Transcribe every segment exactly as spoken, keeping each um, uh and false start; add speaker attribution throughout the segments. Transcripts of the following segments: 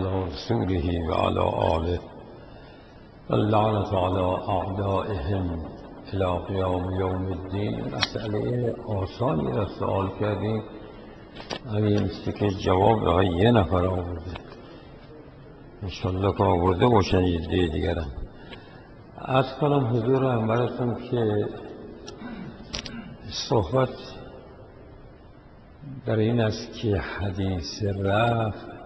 Speaker 1: رسوله وعلى آله اللعنة على أعدائهم إلی قیام یوم الدین. مسئله آسانی را سوال کردیم، همین مثل که جواب را یه نفر آورده، انشالله که آورده باشن یه دیگرم. عرض کنم حضور انورتون که صحبت در این است که حدیث رفع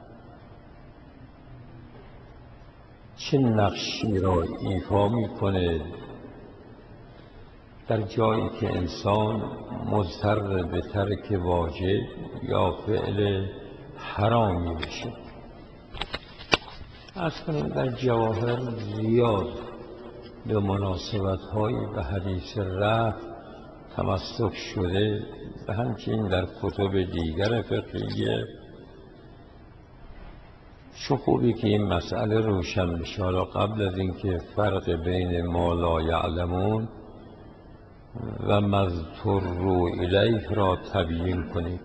Speaker 1: چه نقشی را ایفا میکنه در جایی که انسان مضطر به ترک واجب یا فعل حرامی بشه. از کنیم در جواهر زیاد به مناسبت هایی به حدیث رفع تمسک شده، به همچنین در کتب دیگر فقهیه. چه خوبی که این مسئله روشن بشه، حالا قبل از اینکه فرق بین ما لا یعلمون و مضطروا الیه را تبیین کنیم.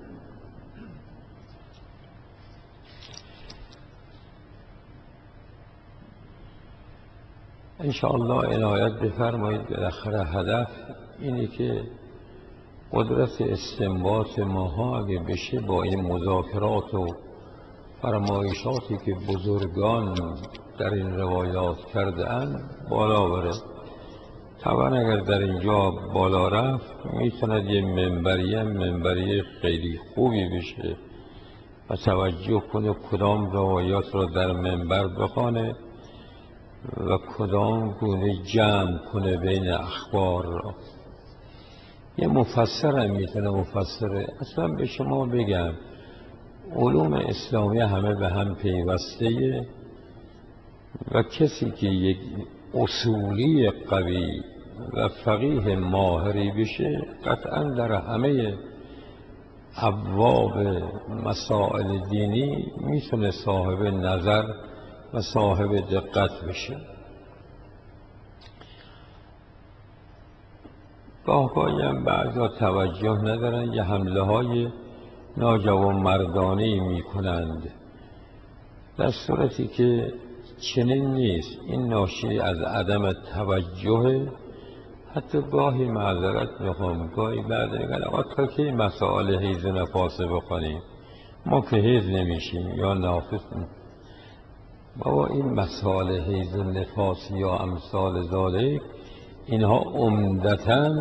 Speaker 1: انشاءالله عنایت بفرمایید. بالاخره هدف اینه که قدرت استنباط ماها اگه بشه با این مذاکرات و فرمایشاتی که بزرگان در این روایات کرده اند بالا بره. طبعا اگر در اینجا بالا رفت میتوند یه منبریه منبریه خیلی خوبی بشه و توجه کنه کدام روایات را در منبر بخوانه و کدام گونه جمع کنه بین اخبار را. یه مفسر هم میتونه مفسره. اصلا به شما بگم علوم اسلامی همه به هم پیوسته و کسی که یک اصولی قوی و فقیه ماهری بشه قطعا در همه ابواب مسائل دینی میتونه صاحب نظر و صاحب دقت بشه. گاه گاهی هم بعضا توجه ندارن، یه حمله های ناجوانمردانه می کنند، در صورتی که چنین نیست. این ناشی از عدم توجه. حتی گاهی معذرت میخوام، گاهی بعد میگن آقا تا که مسائل حیض و نفاسه بخونیم ما که حیض نمیشیم یا نافس. بابا این مسائل حیض و نفاس یا امثال ذالک اینها عمدتاً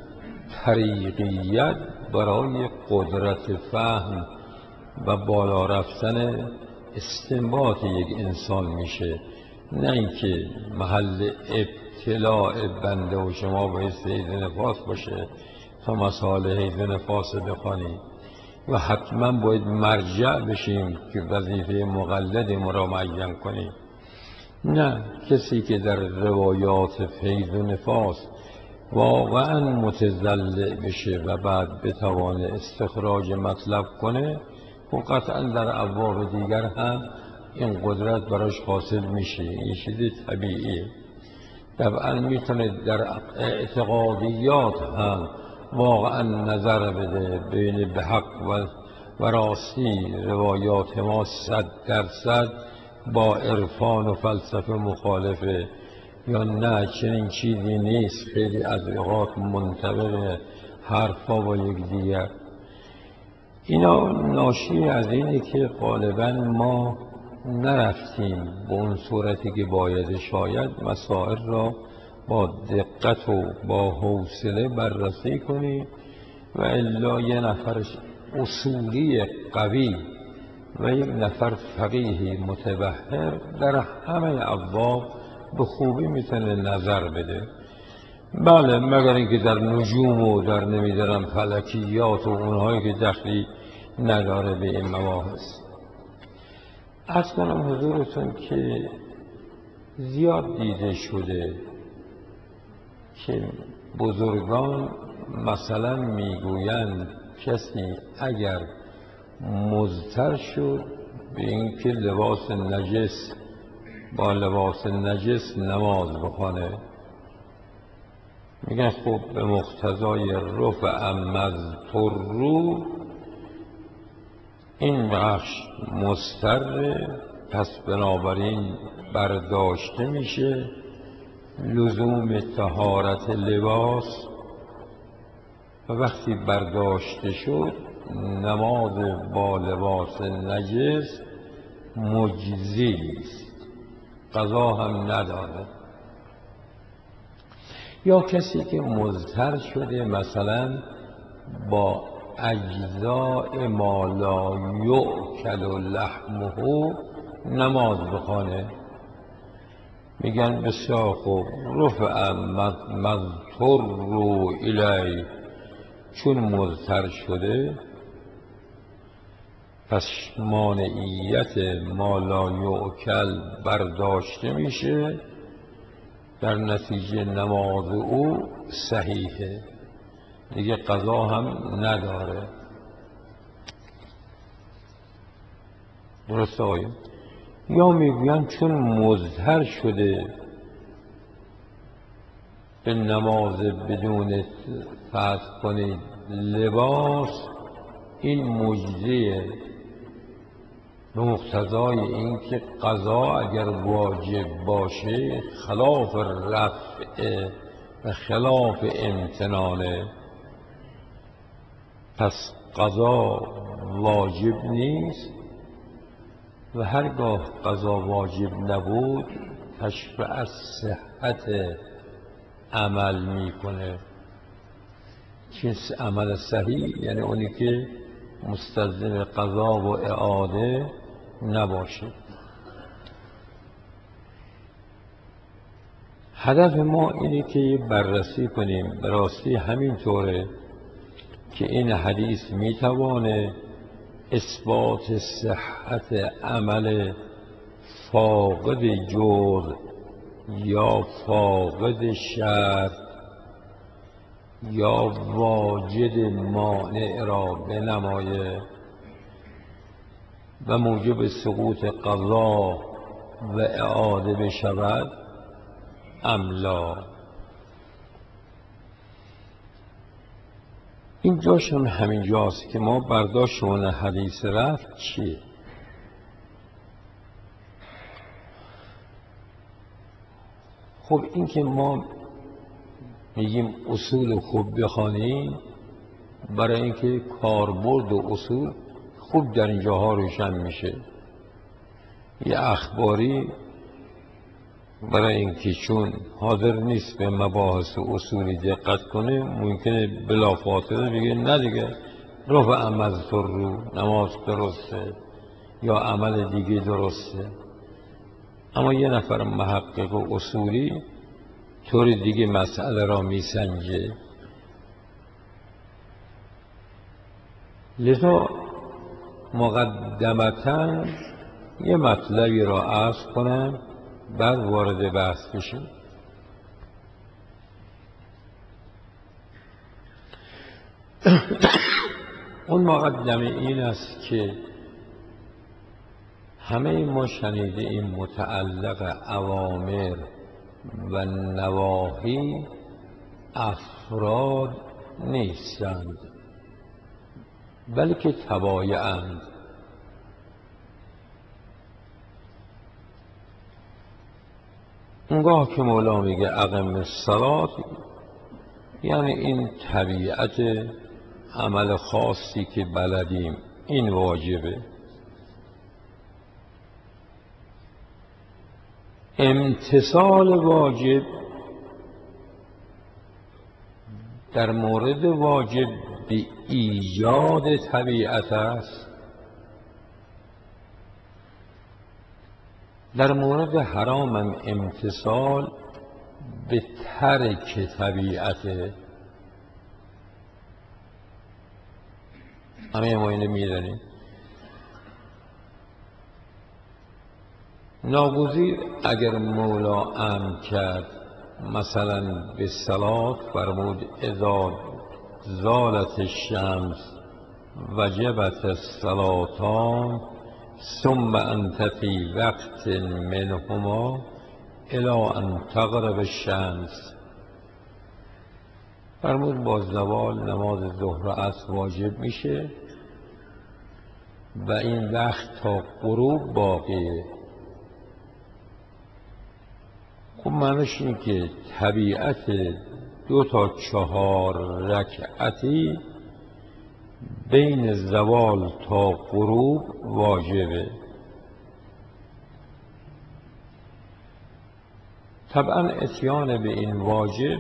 Speaker 1: طریقیت برای قدرت فهم و بالا رفتن استنباط یک انسان میشه، نه اینکه محل ابتلاع بنده و شما باید حیض نفاس باشه تا مسائل حیض نفاس بخوانیم و حتما باید مرجع بشیم که وظیفه مقلد ما را معین کنیم. نه، کسی که در روایات حیض و نفاس واقعا متضلع بشه و بعد بتوانه استخراج مطلب کنه و قطعا در ابواب دیگر هم این قدرت براش حاصل میشه. این چیز طبیعیه. طبعا میتونه در اعتقادیات هم واقعا نظر بده بین به حق و, و راستی روایات ما صد درصد با عرفان و فلسفه مخالفه یا نه چنین چیزی نیست. خیلی از اوقات منطبق حرفا با یک دیگر. اینا ناشی از اینه که غالبا ما نرفتیم به اون صورتی که باید شاید مسائل را با دقت و با حوصله بررسی کنیم و الا یه نفر اصولی قوی و یک نفر فقیه متبحر در همه ابواب به خوبی میتونه نظر بده. بله، مگر اینکه در نجوم و در نمیدارم فلکیات و اونهایی که دخلی نداره به این مباحث. عرض کنم حضورتون که زیاد دیده شده که بزرگان مثلا میگویند کسی اگر مضطر شد به اینکه لباس نجس با لباس نجس نماز بخوانه، میگن خب به مقتضای رفع مضطر این بخش مضطر پس بنابراین برداشته میشه لزوم طهارت لباس و وقتی برداشته شد نماز با لباس نجس مجزی است، قضا هم نداره. یا کسی که مضطر شده مثلا با اجزاء ما لا یؤکل لحمه نماز بخوانه، میگن بسیار خوب رفع مضطر رو الی، چون مضطر شده پس مانعیت ما لا یؤکل برداشته میشه، در نتیجه نماز او صحیحه، دیگه قضا هم نداره. درست آقایون؟ یا میگوین چون مضطر شده به نماز بدون فرض کنید لباس، این مجزیه به مقتضای اینکه قضا اگر واجب باشه خلاف رفع و خلاف امتنانه، پس قضا واجب نیست و هرگاه قضا واجب نبود تشفع از صحت عمل میکنه. چیز عمل صحیح یعنی اونی که مستلزم قضا و اعاده نباشه. هدف ما اینه که بررسی کنیم به راستی همین طوره که این حدیث میتوانه اثبات صحت عمل فاقد جرم یا فاقد شرط یا واجد مانع را بنمایه و موجب سقوط قضا و اعاده بشود ام لا. این جاش هم همین جاست که ما برداشتمون حدیث رفت چیه؟ خب این که ما میگیم اصول خوب بخوانیم برای اینکه کاربرد و اصول خوب در اینجاها روشن میشه. یه اخباری برای اینکه چون حاضر نیست به مباحث و اصولی دقت کنه ممکنه بلافاصله بگه نه دیگه رفع مضطر رو نماز درسته یا عمل دیگه درسته. اما یه نفر محقق و اصولی طور دیگه مسئله را میسنجه. لذا مقدمتاً یه مطلبی را عرض کنم بعد وارد بحث بشیم. اون مقدمه این است که همه ما شنیده این متعلق اوامر و نواهی افراد نیستند بلکه تبایع‌اند. اونگاه که مولا میگه اقم الصلاة یعنی این طبیعت عمل خاصی که بلدیم این واجبه. امتثال واجب در مورد واجب به ایجاد طبیعت است، در مورد حرام هم امتثال به ترک طبیعته. همه ما اینو میدانیم. ناگزیر اگر مولا امر کرد مثلا به صلات فرمود اذا زالت الشمس وجبت الصلاتان ثم انت فی وقت منهما الی ان تغرب الشمس، فرمود با زوال نماز ظهر و عصر واجب میشه و این وقت تا غروب باقیه. خب معنیش اینه که طبیعت دو تا چهار رکعتی بین زوال تا غروب واجبه. طبعا اتیان به این واجب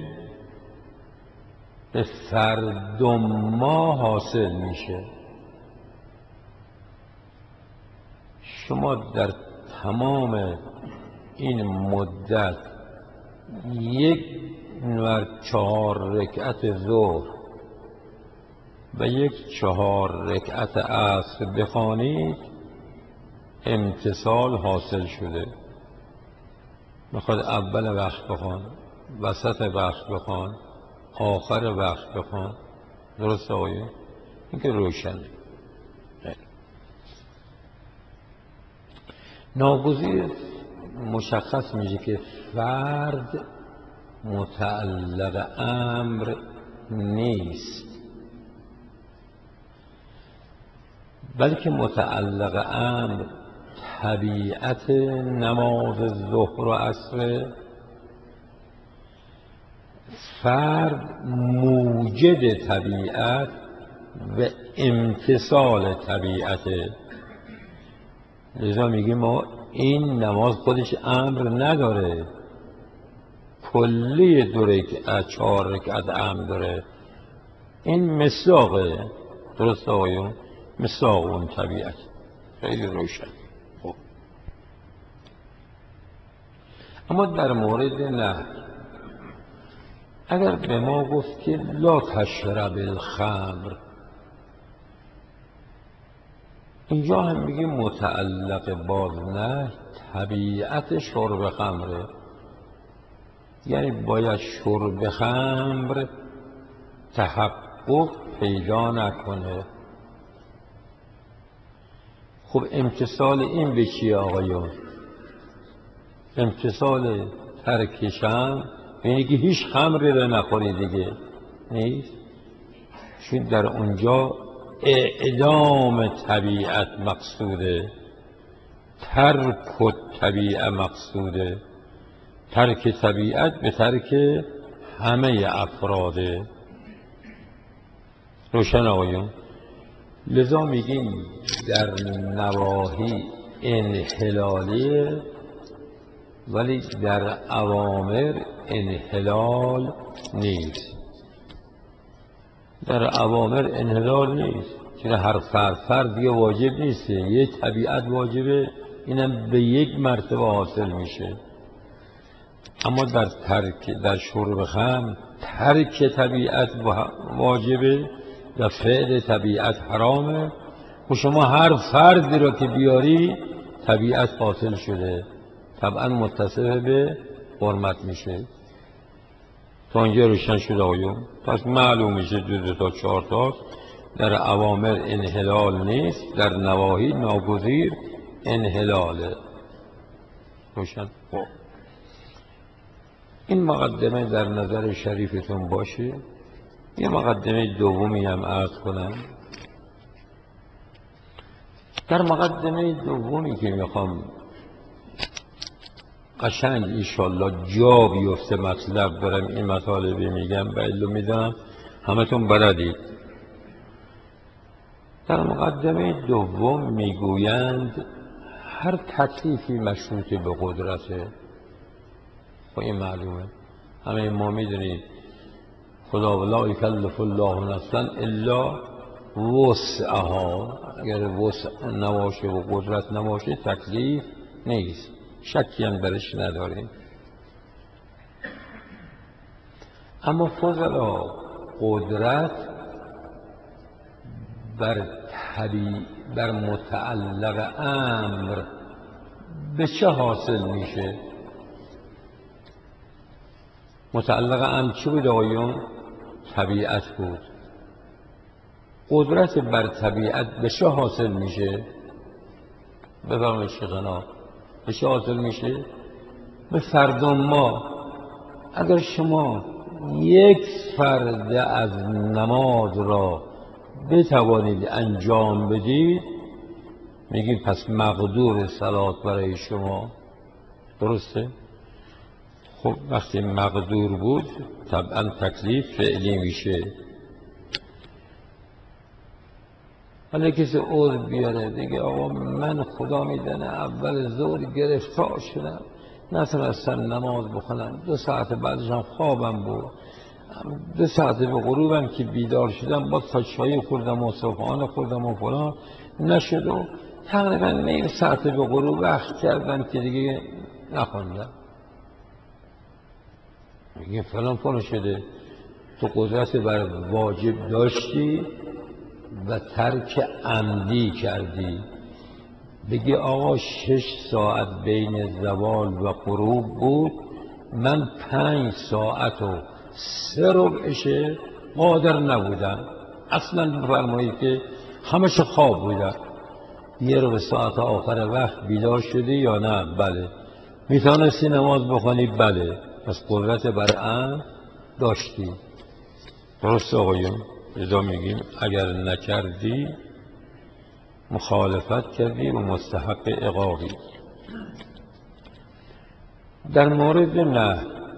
Speaker 1: به فردم ما حاصل میشه. شما در تمام این مدت یک و چهار رکعت ظهر و یک چهار رکعت عصر بخوانید، امتثال حاصل شده. میخواد اول وقت بخوان، وسط وقت بخوان، آخر وقت بخوان. درست آقایون؟ این که روشنه. ناگزیر مشخص میشه که فرد متعلق امر نیست، بلکه متعلق امر طبیعت نماز ظهر و عصر. فرد موجد طبیعت و امتثال طبیعته. لذا میگیم ما این نماز خودش امر نداره، کلی دو رکعت چهار رکعت امر داره. این مصداقه. درست آقایون؟ مصداق اون طبیعت. خیلی روشن. خب اما در مورد نه، اگر به ما گفت که لا تشرب الخمر، اینجا هم میگه متعلق باز نه طبیعت شرب خمره، یعنی باید شرب خمر تحقق پیدا نکنه. خب امتثال این به چیه آقایون؟ امتثال ترکشم یعنی که هیچ خمری رو نخوری دیگه نیست، چون در اونجا اعدام طبیعت مقصوده، ترک و طبیعت مقصوده. ترک طبیعت به ترک همه افراده. روشن آقایون؟ لذا میگیم در نواهی انحلالیه، ولی در اوامر انحلال نیست. در اوامر انحلال نیست، چون هر فرد فرد دیگه واجب نیست، یه طبیعت واجبه، اینم به یک مرتبه حاصل میشه. اما در ترک در شرب خمر ترک طبیعت واجبه و فعل طبیعت حرامه. و شما هر فردی را که بیاری طبیعت حاصل شده، طبعا متصف به حرمت میشه. تا اینجا روشن شد آقایون؟ پس معلوم میشه دو دو تا چهار تا در اوامر انحلال نیست، در نواهی ناگزیر انحلاله. روشن؟ خب این مقدمه در نظر شریفتون باشه. یه مقدمه دومی هم عرض کنم. در مقدمه دومی که میخوام قشنگ ایشالله جا بیفته مطلب دارم این مطالبی میگم و ایلو میدم همتون بلدید. در مقدمه دوم میگویند هر تکلیفی مشروط به قدرته. خب این معلومه، همه ما میدونید خدا لا یکلف الله نفسا الا وسعها. اگر وسع نباشه و قدرت نباشه تکلیف نیست، شکی هم درش نداریم. اما فضلا قدرت بر طبیع بر متعلق امر به چه حاصل میشه؟ متعلق امر چی بود آقایون؟ طبیعت بود. قدرت بر طبیعت به چه حاصل میشه؟ بفرمایید شیخنا، به چه حاصل میشه؟ به فردم ما. اگر شما یک فرد از نماز را بتوانید انجام بدید، میگیم پس مقدور صلات برای شما. درسته؟ خب وقتی مقدور بود طبعا تکلیف فعلی میشه. حالا کسی عذر بیاره دیگه آقا من خدا میدونه اول ظهر گرفتار شدم نتونستم نماز بخونم، دو ساعت بعدش هم خوابم بود، دو ساعت به غروبم که بیدار شدم با تا چایی خوردم و صبحانه خوردم و فلان نشد و تقریبا نیم ساعت به غروب وقت کردم که دیگه نخوندم. میگه فلان فلان شده، تو قدرت بر واجب داشتی و ترک عمدی کردی. بگی آقا شش ساعت بین زوال و غروب بود، من پنج ساعت و سه ربعشه قادر نبودم، اصلا بفرمایید که همش خواب بودم. یه ربع ساعت آخر وقت بیدار شدی یا نه؟ بله. میتونستی نماز بخونی؟ بله. پس قدرت بر عمد داشتی. درست آقایون؟ لذا میگیم اگر نکردی مخالفت کردی و مستحق عقابی. در مورد نه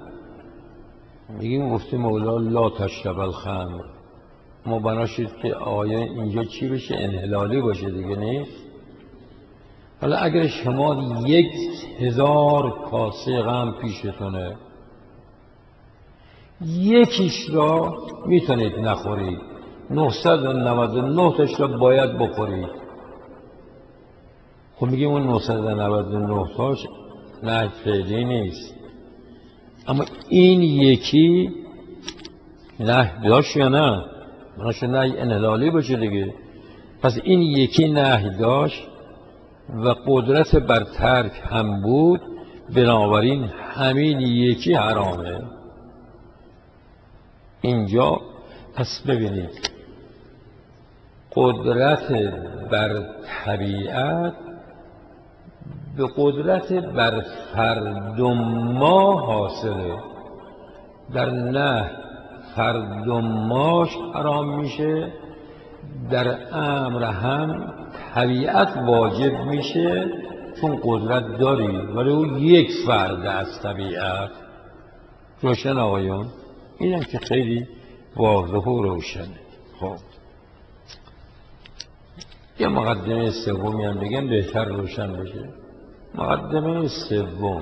Speaker 1: میگیم گفته مولا لا تشرب الخمر، ما بنا شد که آیه اینجا چی بشه؟ انحلالی باشه دیگه، نیست؟ حالا اگر شما یک هزار کاسه غم پیشتونه، یکیش را میتونید نخورید، نهصد و نود و نه تاش را باید بخورید. خب میگیم اون نهصد و نود و نه تاش نه فعلی نیست، اما این یکی نه داشت یا نه؟ مناش نه انحلالی باشه دیگه. پس این یکی نه داشت و قدرت بر ترک هم بود، بنابراین همین یکی حرامه. اینجا پس ببینید قدرت بر طبیعت به قدرت بر فرد ما حاصله. در نه فرد ماش حرام میشه، در امر هم طبیعت واجب میشه چون قدرت داری، ولی او یک فرد از طبیعت. روشن آقایون؟ اینم که خیلی واضح و روشنه. خب یه مقدمه سومی هم بگم بهتر روشن بشه. مقدمه سوم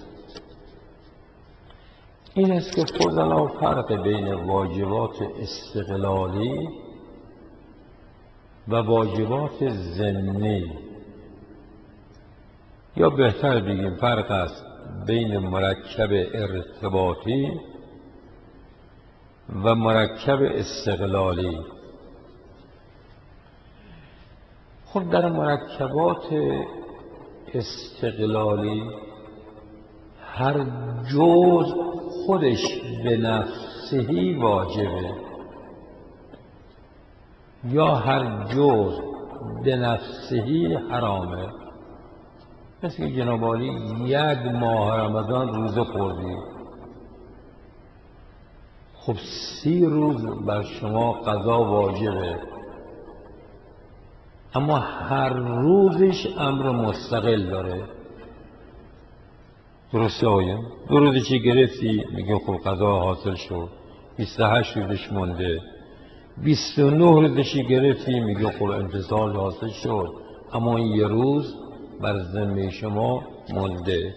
Speaker 1: این است که فضلا فرق بین واجبات استقلالی و واجبات ضمنی، یا بهتر بگیم فرق است بین مرکب ارتباطی و مرکب استقلالی. خب در مرکبات استقلالی هر جزء خودش به نفسهی واجبه، یا هر جزء به نفسهی حرامه. مثل که جناب عالی یک ماه رمضان روزه خوردی، خب سی روز بر شما قضا واجبه، اما هر روزش امر مستقل داره. درسته آقایون؟ دو روزشی گرفتی میگه خب قضا حاصل شد، بیست و هشت روزش مونده. بیست و نه روزشی گرفتی میگه خب امتثال حاصل شد، اما این یه روز بر ذمه شما مونده.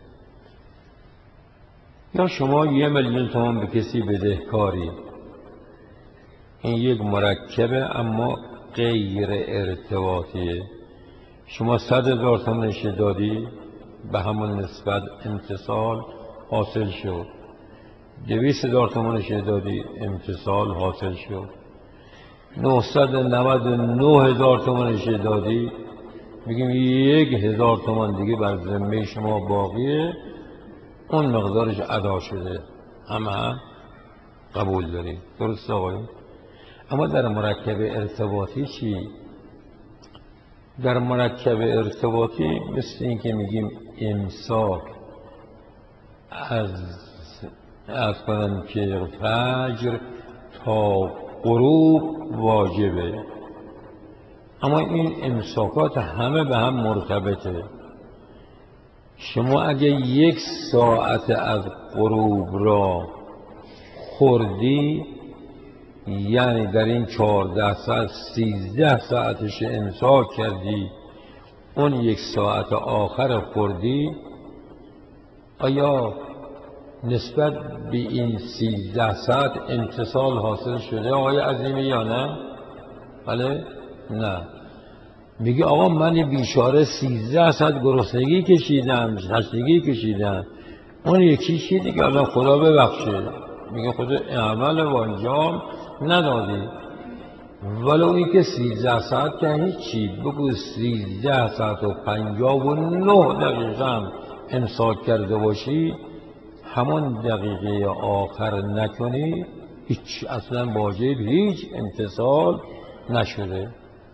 Speaker 1: یا شما یه میلیون تومان به کسی بدهکاری، این یک مرکبه اما غیر ارتباطیه. شما صد هزار تومانش دادی، به همون نسبت امتثال حاصل شد. دویست هزار تومانش دادی، امتثال حاصل شد. نهصد و نود و نه هزار تومانش دادی، میگیم یک هزار تومان دیگه بر ذمه شما باقیه، اون مقدارش ادا شده، همه هم قبول داریم. درست آقایون؟ اما در مرکب ارتباطی چی؟ در مرکب ارتباطی مثل این که میگیم امساک از از کنم که فجر تا غروب واجبه، اما این امساکات همه به هم مرتبطه. شما اگه یک ساعت از غروب را خوردی، یعنی در این چهارده ساعت سیزده ساعتش امساک کردی، اون یک ساعت آخر خوردی، آیا نسبت به این سیزده ساعت امتصال حاصل شده آقای عظیمی یا نه؟ بله؟ نه. میگه آقا من بیچاره سیزده ساعت گرسنگی کشیدم، تشنگی کشیدم، اون یکی چی دیگه الان خدا ببخشه. میگه خدا عمل و انجام ندادی، ولو این که سیزده ساعت که هیچی، بگو سیزده ساعت و پنجاه و نه دقیقه هم امساک کرده باشی، همون دقیقه آخر نکنی، هیچ اصلا واجب هیچ امتصال نشده.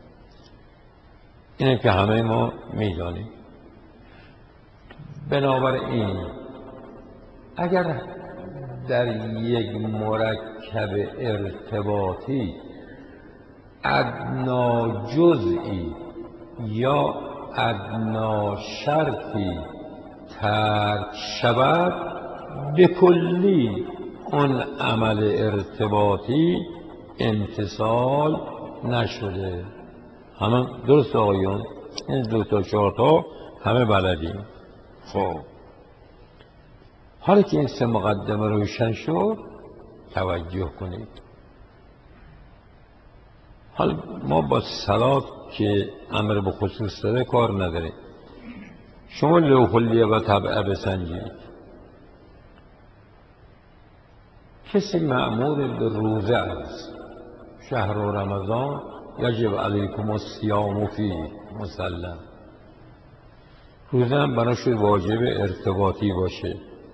Speaker 1: اینه که همه ما میدانیم. بنابراین اگر در یک مرکب ارتباطی ادنا جزئی یا ادنا شرطی ترک شود، به کلی اون عمل ارتباطی امتصال نشده. همه درست آقایون؟ این دو تا چهار تا همه بلدیم. خب حالا که این سه مقدمه روشن شد، توجه کنید. حالا ما با صلات که امر به خصوص داره کار نداریم. شما لوح اللیه و طبعه بسنجید، کسی مأمور به روزه است، شهر رمضان یجب علیکم الصیام فیه مسلم، روزه هم بناش واجب ارتباطی باشه.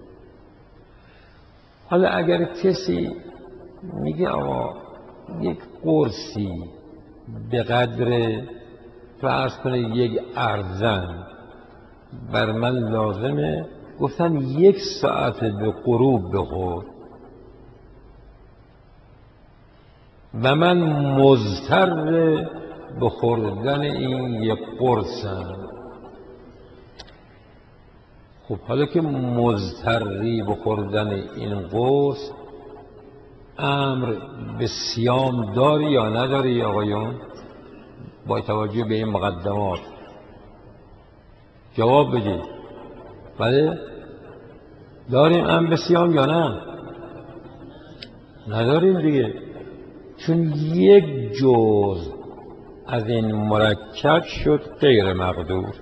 Speaker 1: حالا اگر کسی میگه آقا یک قرصی به قدر فرض کنه یک ارزن بر من لازمه، گفتن یک ساعت به غروب بخور و من مضطر به خوردن این یک قرصم. خب حالا که مضطری به خوردن این قرص، امر به صیام داری یا نداری آقایون؟ با توجه به این مقدمات جواب بدید. بله؟ داریم امر به صیام یا نه؟ نداریم دیگه، چون یک جزء از این مرکب شد غیر مقدور.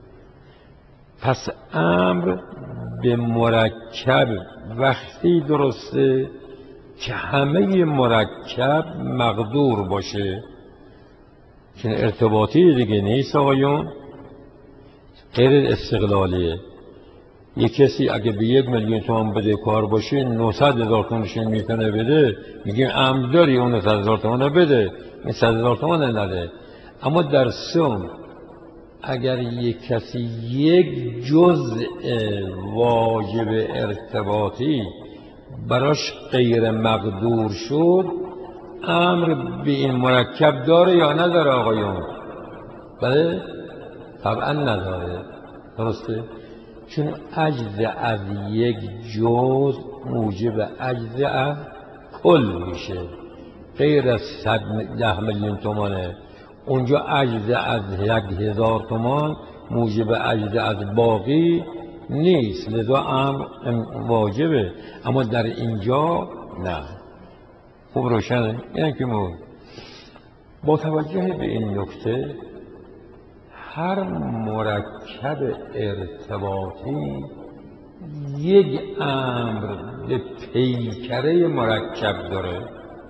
Speaker 1: پس امر به مرکب وقتی درسته که همه مرکب مقدور باشه، چون ارتباطی دیگه نیست آقایون، غیر استقلالیه. یک کسی اگه به یک میلیون تومان بده کار باشه، نهصد هزار تومانش میتونه بده، میگیم امر داری اون نهصد هزار تومان بده، این صد هزار تومان نده. اما در سوم اگر یک کسی یک جزء واجب ارتباطی براش غیر مقدور شد، امر به این مرکب داره یا نداره آقایون؟ بله؟ طبعا نداره. درسته؟ چون عجز از یک جزء موجب عجز از کل میشه. غیر از صد ده میلیون تومانه، اونجا عجز از یک هزار تومان موجب عجز از باقی نیست، لذا امر واجبه. اما در اینجا نه. خوب روشنه؟ یعنی که ما با توجه به این نکته، هر مرکب ارتباطی یک امر به پیکره مرکب داره.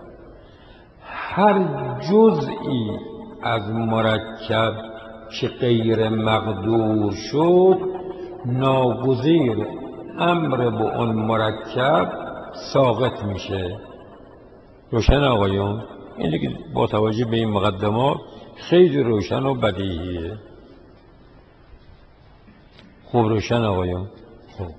Speaker 1: هر جزئی از مرکب که غیر مقدور شد، ناگزیر امر به اون مرکب ساقط میشه. روشن آقایون؟ این دیگه با توجه به این مقدمات خیلی روشن و بدیهیه. خوب روشن آقایون؟ خوب.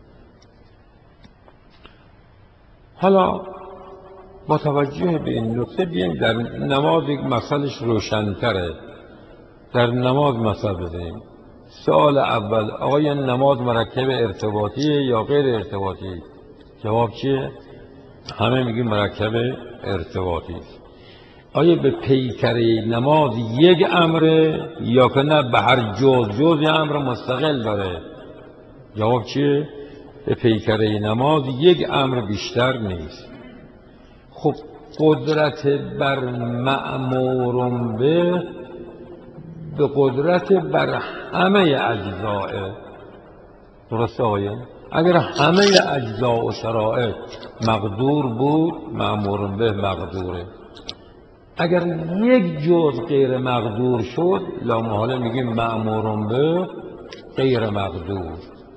Speaker 1: حالا با توجه به این نکته بیاییم در نماز یک مسئلهش روشن‌تره. در نماز مثل بزنیم، سوال اول، آقا این نماز مرکب ارتباطیه یا غیر ارتباطی؟ جواب چیه؟ همه میگیم مرکب ارتباطی. آیا به پیکره نماز یک امره یا که نه به هر جز جز امر مستقل داره؟ جواب چیه؟ به پیکره نماز یک امر بیشتر نیست. خب قدرت بر مأمور به به قدرت بر همه اجزائه. درسته آقایان؟ اگر همه اجزا و شرایط مقدور بود مأمور به مقدوره. اگر یک جز غیر مقدور شد لامحاله میگیم مأمور به غیر مقدور.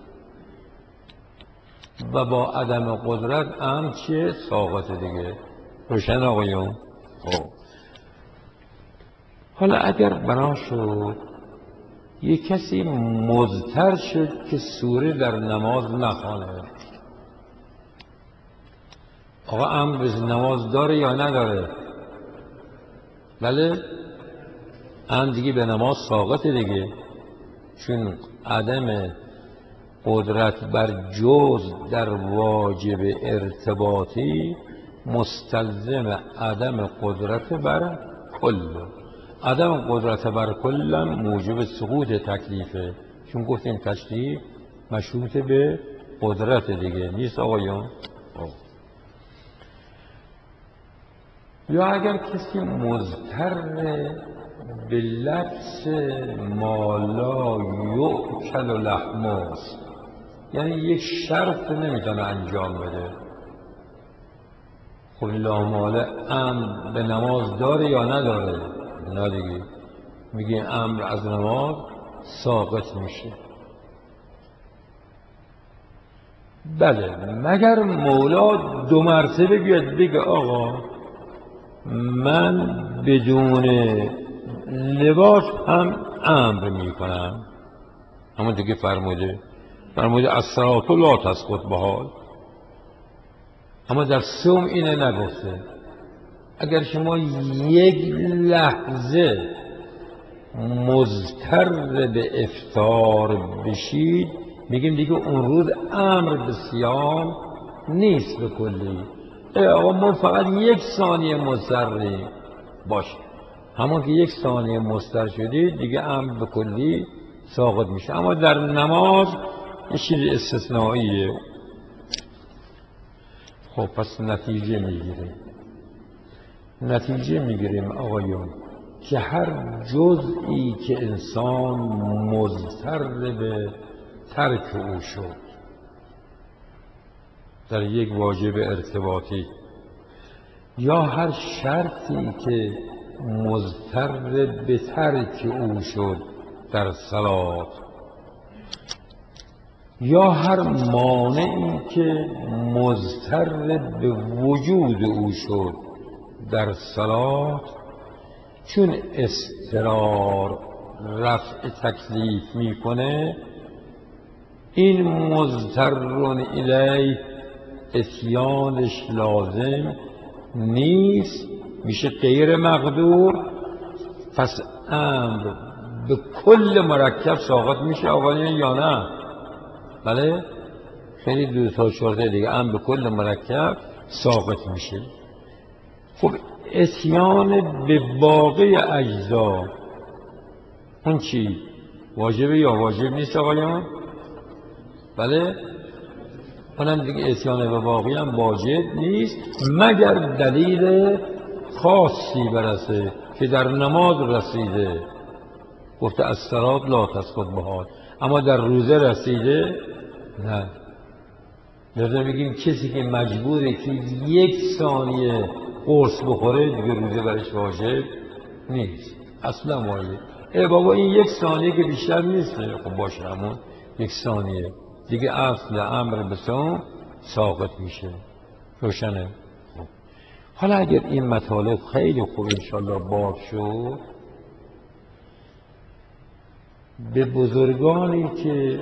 Speaker 1: و با عدم قدرت هم چیه؟ ساقط دیگه. روشن آقایون؟ خب حالا اگر بنا شد یک کسی مضطر شد که سوره در نماز نخوانه، آقا امر به نماز داره یا نداره؟ بله، امر دیگه به نماز ساقط دیگه، چون عدم قدرت بر جز در واجب ارتباطی مستلزم عدم قدرت بر کل. عدم قدرت بر کل موجب سقوط تکلیفه، چون گفتیم تکلیف مشروط به قدرت دیگه نیست آقایان. یا اگر کسی مضطر به لبس مالا یؤکل لحماست، یعنی یک شرط نمیتونه انجام بده، خب لاماله امر به نماز داره یا نداره؟ نه دیگه، میگه امر از نماز ساقط میشه. بله، مگر مولا دو مرتبه بیاد بگه آقا من بدون لباس هم امر میکنم. اما دیگه فرموده فرموده الصلاة لا تسقط بحال. اما در صوم اینه نگفته. اگر شما یک لحظه مضطر به افطار بشید میگیم دیگه اون روز امر به صیام نیست به کلی. آقا ما فقط یک ثانیه مضطریم باشه، همون که یک ثانیه مضطر شدید دیگه امر به کلی ساقط میشه. اما در نماز یه چیز استثنائیه. خب پس نتیجه میگیریم نتیجه میگیریم آقایون که هر جزئی که انسان مضطر به ترک او شد در یک واجب ارتباطی، یا هر شرطی که مضطر به ترک او شد در صلات، یا هر مانعی که مضطر به وجود او شد در صلات، چون اضطرار رفع تکلیف میکنه این مضطرون الیه اتیانش لازم نیست، میشه غیر مقدور. پس امر به کل مرکب ساقط میشه آقایان یا نه؟ بله، خیلی دو تا چهارده دیگه امر به کل مرکب ساقط میشه. خب اتیان به باقی اجزا اون چی؟ واجبه یا واجب نیست آقایان؟ بله، اونم دیگه اتیان به باقی هم واجب نیست مگر دلیل خاصی برسه که در نماز رسیده، گفته الصلاة لا تسقط بحال، اما در روزه رسیده نه. لذا بگیم کسی که مجبوره که یک ثانیه قرص بخوره دیگه روزه برش واجب نیست اصلا. واجب ای بابا این یک ثانیه که بیشتر نیست، خب باشه همون یک ثانیه دیگه اصل امر به صوم ساقط میشه. روشنه؟ خب حالا اگر این مطالب خیلی خوب انشالله باب شد، به بزرگانی که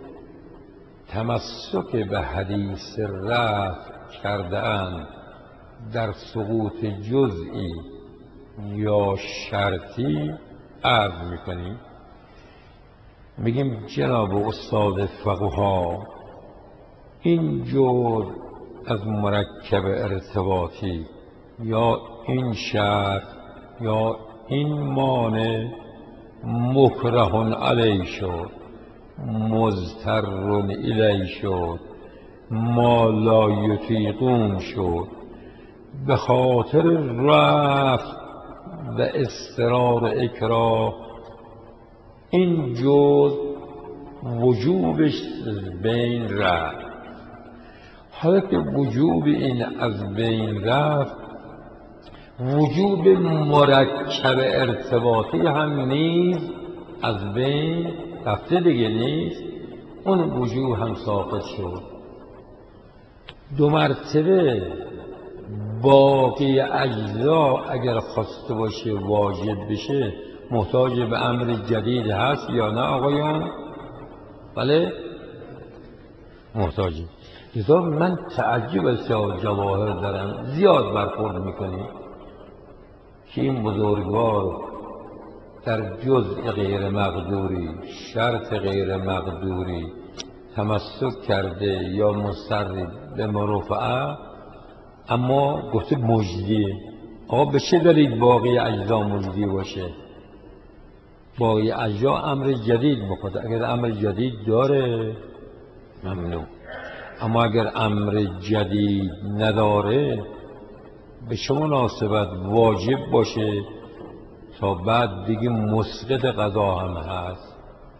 Speaker 1: تمسک به حدیث رفع کرده اند در سقوط جزئی یا شرطی عرض میکنیم میگیم جناب استاد فقها، این جور از مرکب ارتباطی یا این شرط یا این مانع مکره علیه شد، مضطر الیه شد، ما لا یطیقون شد، به خاطر رفع و اضطرار اکراه این جز وجوبش بین رفت. حالا که وجوب این از بین رفت، وجوب مرکب ارتباطی هم نیز از بین رفته دیگه نیست، اون وجوب هم ساقط شد. دو مرتبه باقی اجزا اگر خواسته باشه واجب بشه محتاج به امر جدید هست یا نه آقایان؟ بله محتاجی. لذا من تعجب از جواهر دارم، زیاد برخورد میکنی که این بزرگوار در جزء غیر مقدوری، شرط غیر مقدوری تمسک کرده یا مصر به مرفعه، اما گفته مجدیه. آقا به چه دلیل باقی اجزا مجدی باشه؟ باقی اجزا امر جدید میخواد. اگر امر جدید داره ممنوع، اما اگر امر جدید نداره به چه مناسبت واجب باشه تا بعد دیگه مسقط قضا هم هست؟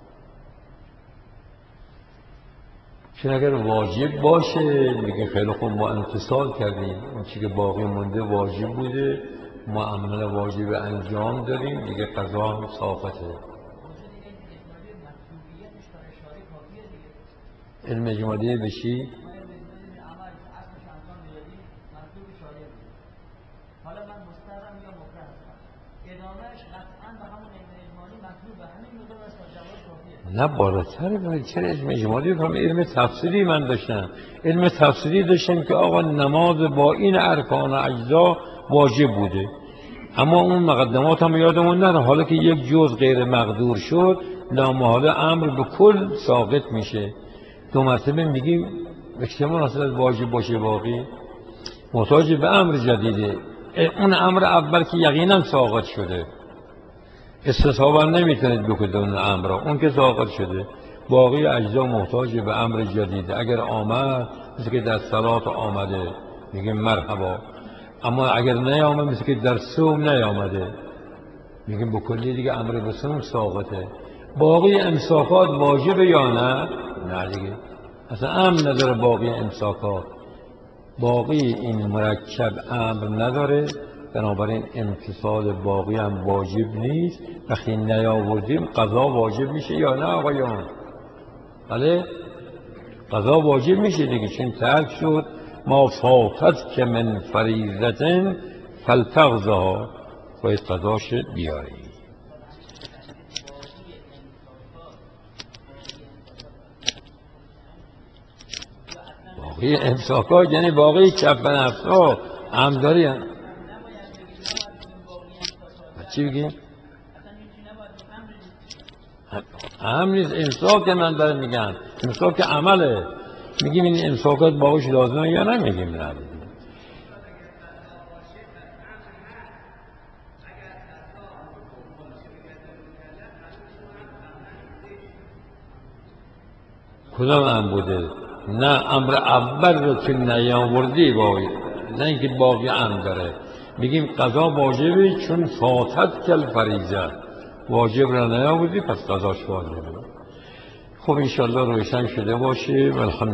Speaker 1: چون اگر واجب باشه میگه خیلی خوب ما امتثال کردیم، اون چی که باقی مونده واجب بوده، ما عمل واجب انجام داریم، دیگه قضا هم ساقطه. علم اجمالی بشی؟ حالا من مسترم یا مکره هستم، ادامهش قطعا به همون علم اجمالی مطلوبه، همین مقدار است تا جواب کافیه. نه بالاتره، چرا علم اجمالی کنم؟ علم تفسیری من داشتم، علم تفسیری داشتم که آقا نماز با این ارکان و اجزا واجب بوده، اما اون مقدمات هم یادمون نره. حالا که یک جزء غیر مقدور شد لامحاله امر به کل ساقط میشه. دو مرتبه میگیم به چه مناسبت واجب باشه باقی؟ محتاج به امر جدیده. اون امر اول که یقینا ساقط شده، استصحابا نمیتونید بکنید اون امر را، اون که ساقط شده. باقی اجزا محتاج به امر جدیده. اگر آمد مثل که در صلات آمده میگیم مرحبا، اما اگر نیامد مثل که در صوم نیامده میگیم بکلی دیگه امر به صوم ساقطه. باقی امساکات واجبه یا نه؟ نه دیگه اصلا امر نداره باقی امساکات. باقی این مرکب امر نداره، بنابراین امتصال باقی هم واجب نیست. وقتی نیاوردیم قضا واجب میشه یا نه آقایان؟ بله قضا واجب میشه دیگه، چون ترک شد. ما فاتت که من فریضة فلتقضها، باید قضاش بیاری. باقی امساکات یعنی باقی چپ نفسا هم داری هم. چی بگیم؟ هم نیست امساک که من دارم میگم، امساک که عمله. میگیم این امساکات باقیش لازمه یا نمیگیم؟ نه کدام هم بوده؟ نه امر اول رو که نیاوردی باقی، نه اینکه باقی هم داره. میگیم قضا واجبه چون فاتت کل فریضه، واجب را نیاوردی پس قضاش واجبه. خب انشالله روشن شده باشه.